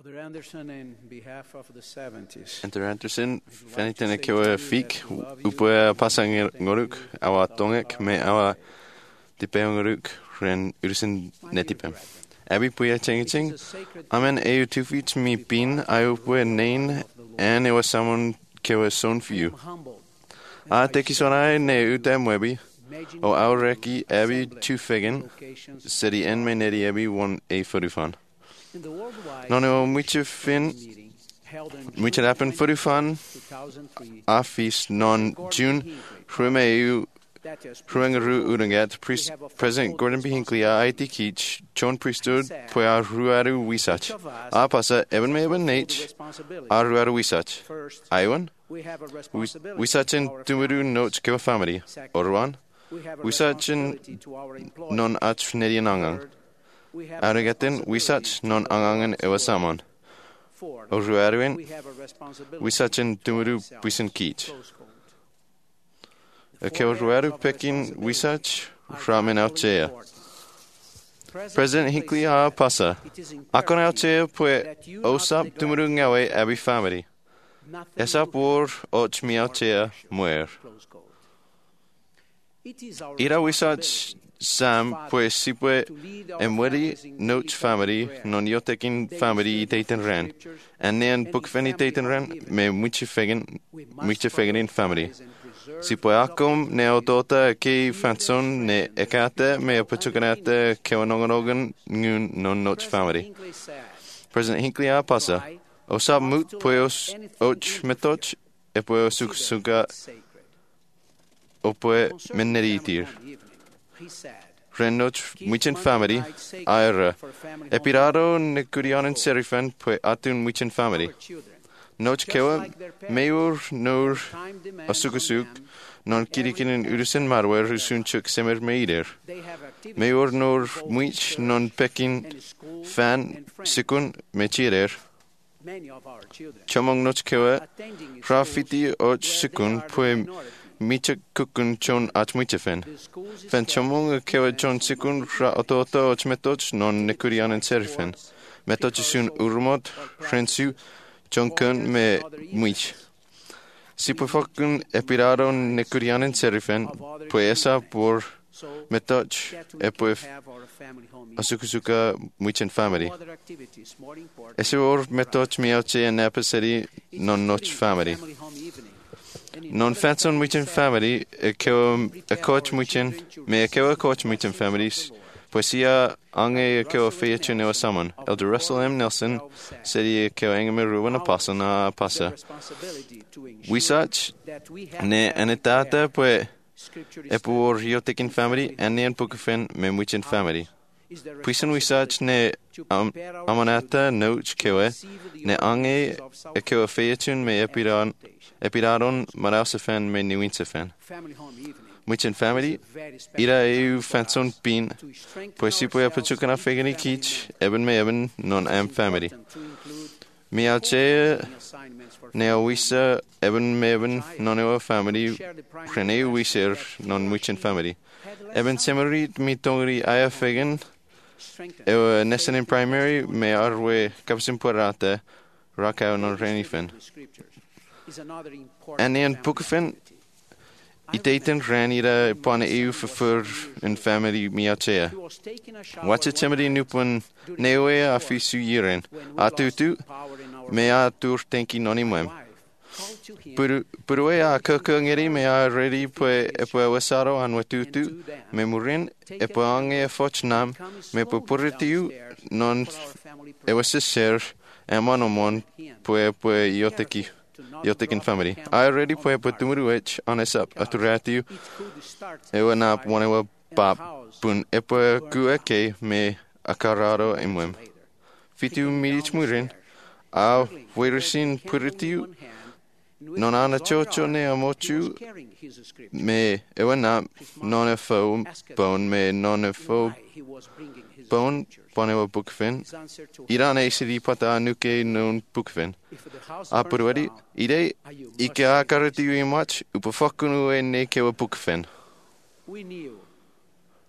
Elder Anderson, in behalf of the 70s. Enter Anderson, fenitene kewa fik, upua pasangoruk, awa tongek, me awa dipeongoruk, ren ursen netipem. Abi puya chengcheng, amen eu tufit mi bin, ayupwe nain, and it was someone kewa son for you. A tekisonai ne utem webi, o aureki abi tufegen, sedi en me nedi abi one a forufan. No, mucho fin, mucho happen forufan, afis non June, rumeu, ruengaru urangat, President Gordon B. Hinckley, IT Keach, John Priesthood, Pua Ruaru Wisach, A pasa, Evan Maven Nate, A Ruaru Wisach, Iwan, Wisach in Dumuru Notes Kewa Family, Orwan, Wisach in non ach Nedian Angang. Arigatin, Wisach non angangan ewasamon. O Ruaruin, Wisachin Dumuru Wisan Keach. A Kewaruaru Pekin Wisach, Ramen Auchea. President Hinckley A Pasa. Akon Auchea Pue Osap Dumuru Ngawe Abi Family. Esap War Och Mi Auchea Muer. Ira Wisach. Sam, pues si pue emwedi noach family, non yotekin family taten ren, and then book feni taten ren, me muche fegen in family. Si pue akom ne odota ke fanson ne ekate me apachukanate kewanonganogan ngun non noach family. President Hinckley A pasa, osab mut pueos och metoch, e pueo suka opue meneritir. Renoch Muchen family, Ira, Epirado Necurian Serifan, Pue Atun Muchen family. Noch Kewa, Mayor Nur Asukasuk, non Kirikin and Urusen Marwer, Rusunchuk Semer Meider. Mayor Nur Muich, non Pekin, Fan, Sikun, Mechirer. Chomong Noch Kewa, Rafiti Och Sikun, Pue Micha kukun chon ach muchafen. Fen chomong kewa chon sikun ra ototo och metoch non nekurian en serifen. Metoch sun urmot, rensu, chonkun me muich. Si pufokun epirado nekurian en serifen, puesa por metoch epuef asukusuka muchen family. Ese or metoch miauche en apeseri non noch family. Non fanson muchen family, a coach muchen, me a coach muchen families, poesia ange a keo feature no summon. Elder Russell M. Nelson said he keo angame na pasa na pasa. Wisach ne anetata pue epur yotekin family and ne pukafen me muchen family. Puisen wisach ne amanata noach kewe ne ange a keo feature me Epidaron marausafen me niwinsafen. Muchen family, ira eu fanson bin, pues si puya pachukana fegani kich, eben me eben non am family. Mi alche neo wisa eben me eben non eo family, preneu wiser non muchen family. Eben semerit mi tongri aya fegen, eo nesen in primary me arwe kapsim puerate, rakao non renifen. En in Pukefen, itaten ranira pone eu for in family miachea. Watch it timidi nupun neoe afisu yiren. Atutu, mea tur tenki nonimwem. Purue a kakangeri mea ready pue epue wasaro an watutu, me murin, epue ange foch nam, me pupuritiu non ewasisher, emanomon pue yoteki. Yotekin family. I already pue putumruech on us up aturatiu. Ewa nap wanewa bab pun epue kueke me akarado imwem. Fitu midich murin. Au weresin puritiu. Non ana chocho ne amochu. Me ewa nap non a fo bone me non a fo bone ponewa bookfin. Iran ACD pata nuke non bookfin. Apuruedi, ide, ike akarati imach, upafakunu ne kewa bookfin.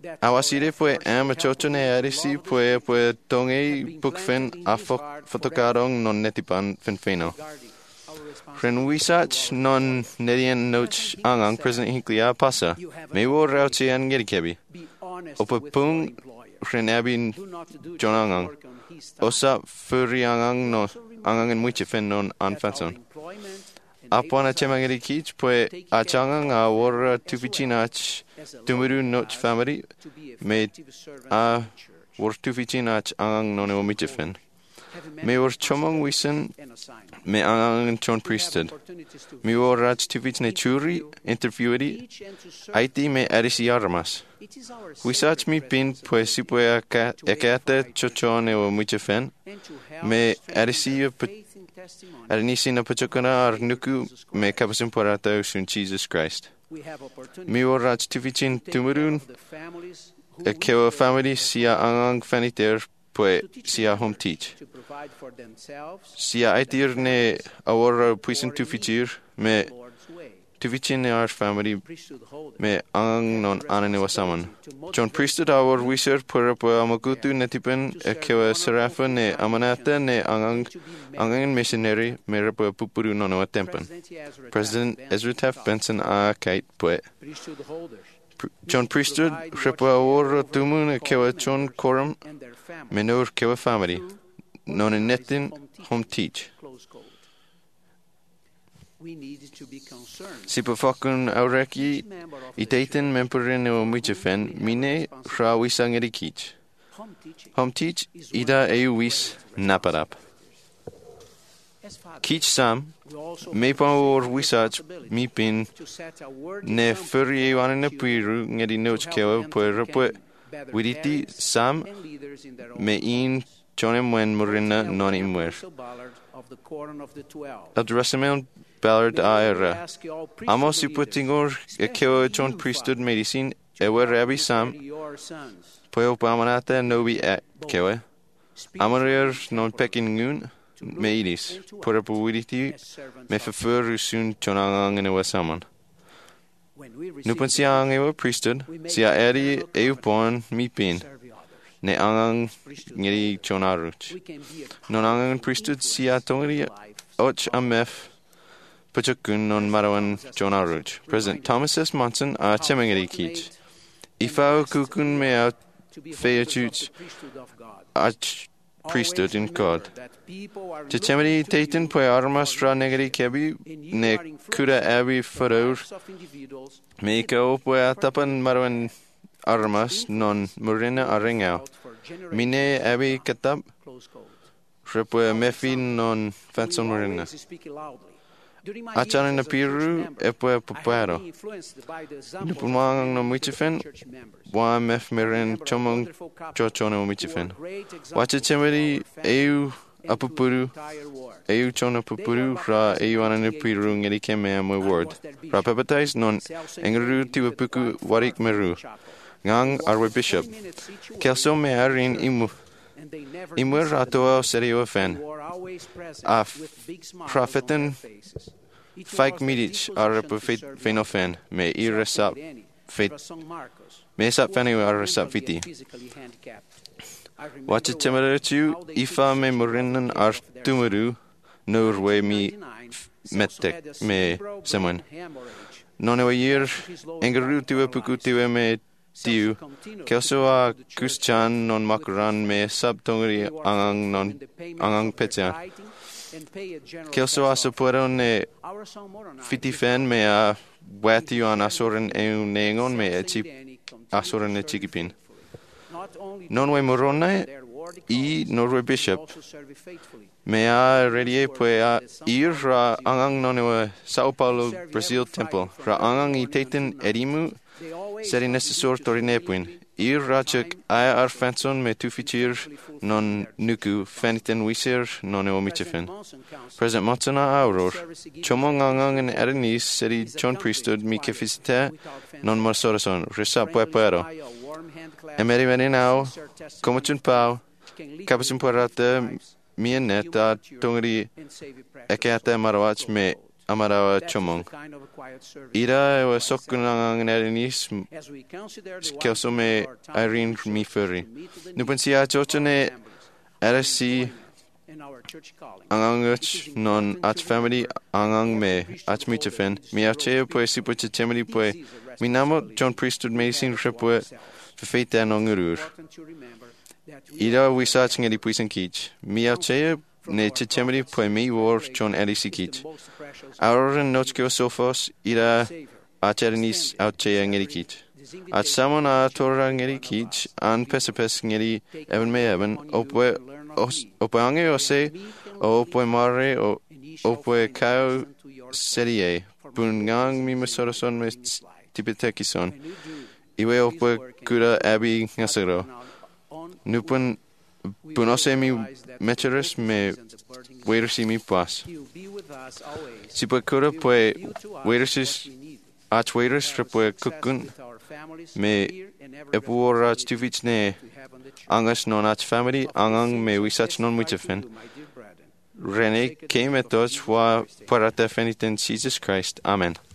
Awasire pue chochone arisi pue tonge bukfen a fotokarong non netipan fenfeno. Ren wisach non nedian noch angang President Hinckley pasa. Me wo rauchi an gerikebi. Opapung ren abin John angang. Osa furi angang no angang en muiche fen non anfatson. Apwana chemangeri kich pue achangang a wora tufichinach tumuru noch family me a wor tufichinach angang non o muiche fen. Me wor chomong wisen me angang chon priesthood. Me wor raj tuvichne churi intervieweri aiti me arisi armas. Wisach mi pin pue sipue ekate chochone o muiche fen me arisi Arinisi na pachokana ar nuku me kapasum porata sun Jesus Christ. Mi wor raj tufichin tumurun e kewa family sia angang faniter pue sia home teach. Sia aitir ne awor puisin tufichir me tufichin ar family me angang non anane wasaman. John priesthood awor wiser pura pue amagutu netipen e kewa serafa ne amanata ne angang missionary me rapua pupuru nono atempen. President Ezra Taft Benson a kite pue. John priesthood rapua awor tumun e kewa John Coram menor kewa family non netin home teach. Sipa fakun aureki itaiten mempurin o muichefen mine rawisang edikich. Home teach ida euwis naparap. Kich sam me pa or wisach mi pin ne furry wan piru ngedi noch kewa puer pu widiti sam me in chonem wen murina non imwer. Addressamel Ballard aera. Amos iputingor e kewa John priesthood medicine ewe Rabbi Sam pue pamanata nobi kewa. Amarir non pekingun meidis pura puiditi me fefur sun chonangang en ewa saman. Nupan siang ewa priesthood sia eri eupon mi pin ne angang ngeri chonaruch. Non angang priesthood sia tongri och amef Pachakun non Marawan John Aruch. President Thomas S. Monson a Chemangeri Kich. Ifao Kukun mea feachuch ach priesthood in God. Chemeri Taten pue armastra negeri kebi ne kuda abi furor. Meiko pue atapan Marawan armas non murina arengao. Mine abi katab. Repue mefi non fatson murina. Achan na piru epue popero. Nupumang no muichefen, wa mef meren chomong chochono muichefen. Wacha chemeri apupuru, chona pupuru ra anana piru ngeri keme amwe word. Ra pepatais non engru tiwapuku warik meru. Ngang arwe bishop. Kelso me arin Imwer ratoa serio fen. A profeten faik midich arapa fenofen me iresap fet me sap fenu arasap fiti. Wacha temerachu ifa me murinan ar tumuru norwe mi metek me semen. Nonewa year engeru tiwe puku tiwe me tiu kelso a kuschan non makaran me subtongri angang petja kelso a sopueron ne fitifen me a watu an asoren nengon me echi asoren e chikipin non we morone I norwe bishop me a redie pue a ra angang non Sao Paulo Brazil temple ra angang I teten edimu seri necessor torinepuin. Rachak aya ar fanson me tufichir non nuku feniten wisir non omichefen. President Motsana auror. Chomong angang en erenis seri John priesthood mi kefisite non marsorason. Risa puepuero. Emeri meninao. Komachun pau. Kapasun puerata mienet a tongri ekate marawach me amarawa chomong. Ira ewa sokun ang nerinis kelsome Irene mi furry. Nupan siya chochane RSC anganguch non at family angang me at mitafen. Mi ache poe sipuche temeli poe. Mi namo John Priesthood medicine repue fefeite anongurur. Ira wisach ngeli puisen kich. Mi ache ne chichemri poe mi war John Elisi kich. Auren notchkeo sofos ira achernis ache ngeli kich. At samon a torra ngeli kich an pesapes ngeli even me even opwe ange ose opwe mare opwe kao serie bungang mi mesoroson me tipetekison iwe opwe kura abi ngasero nupun bunose mi meteres me weirsi mi pas sipo kura pue weirsis ach weirs repue kukun me epuora stuvich ne angas non ach family angang me wisach non muitefen Rene came at us wa parata feniten Jesus Christ. Amen.